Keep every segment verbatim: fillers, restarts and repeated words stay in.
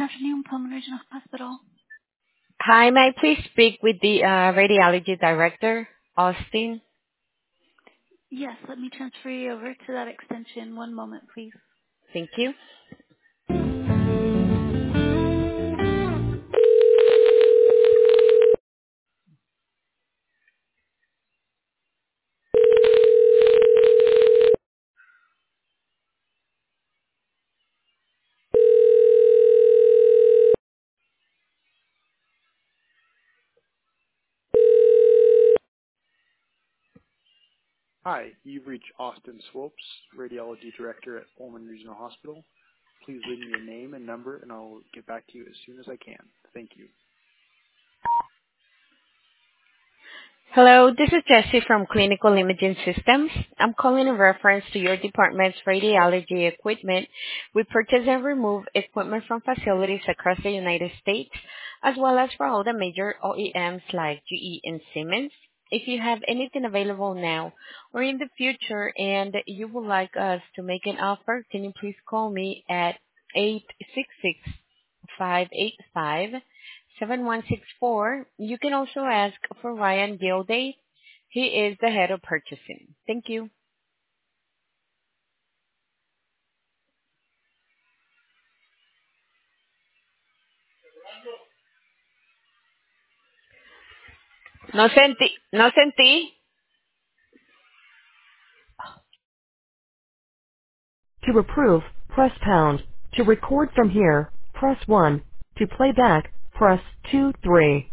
afternoon, Pullman Regional Hospital. Hi, may I please speak with the uh, radiology director, Austin? Yes, let me transfer you over to that extension. One moment, please. Thank you. Hi, you've reached Austin Swopes, Radiology Director at Pullman Regional Hospital. Please leave me your name and number, and I'll get back to you as soon as I can. Thank you. Hello, this is Jessie from Clinical Imaging Systems. I'm calling in reference to your department's radiology equipment. We purchase and remove equipment from facilities across the United States, as well as for all the major O E Ms like G E and Siemens. If you have anything available now or in the future and you would like us to make an offer, can you please call me at eight six six, five eight five, seven one six four. You can also ask for Ryan Gilday. He is the head of purchasing. Thank you. No senti, no senti. To approve, press pound. To record from here, press one. To play back, press two, three.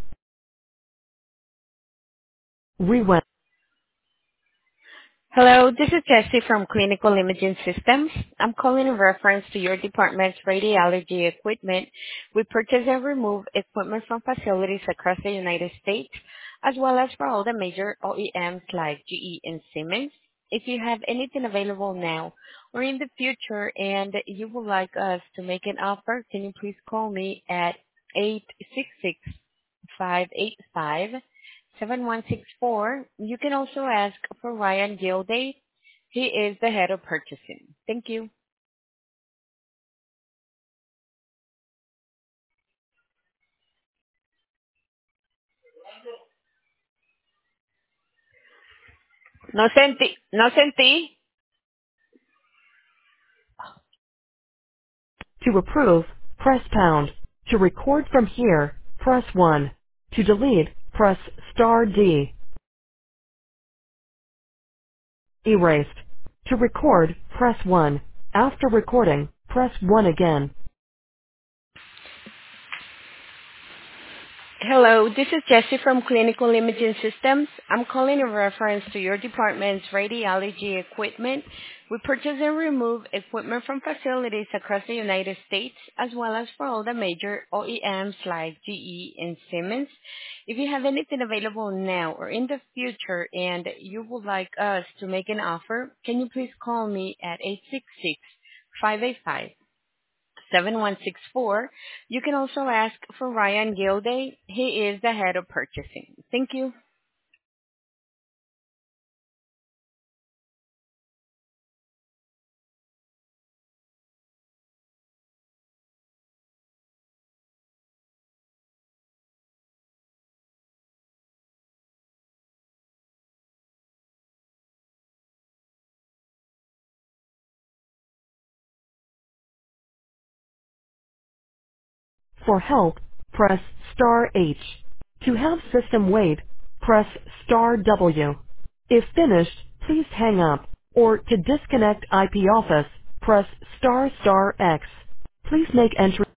Rewind. Hello, this is Jessie from Clinical Imaging Systems. I'm calling in reference to your department's radiology equipment. We purchase and remove equipment from facilities across the United States, as well as for all the major O E Ms like G E and Siemens. If you have anything available now or in the future and you would like us to make an offer, can you please call me at eight six six, five eight five, seven one six four. You can also ask for Ryan Gilday. He is the head of purchasing. Thank you. No senti, no senti. To approve, press pound. To record from here, press one. To delete, press star D. Erased. To record, press one. After recording, press one again. Hello, this is Jessie from Clinical Imaging Systems. I'm calling in reference to your department's radiology equipment. We purchase and remove equipment from facilities across the United States, as well as for all the major O E Ms like G E and Siemens. If you have anything available now or in the future and you would like us to make an offer, can you please call me at eight six six, five eight five, seven one six four. You can also ask for Ryan Gilday. He is the head of purchasing. Thank you. For help, press star H. To have system wait, press star W. If finished, please hang up. Or to disconnect I P office, press star star X. Please make entry.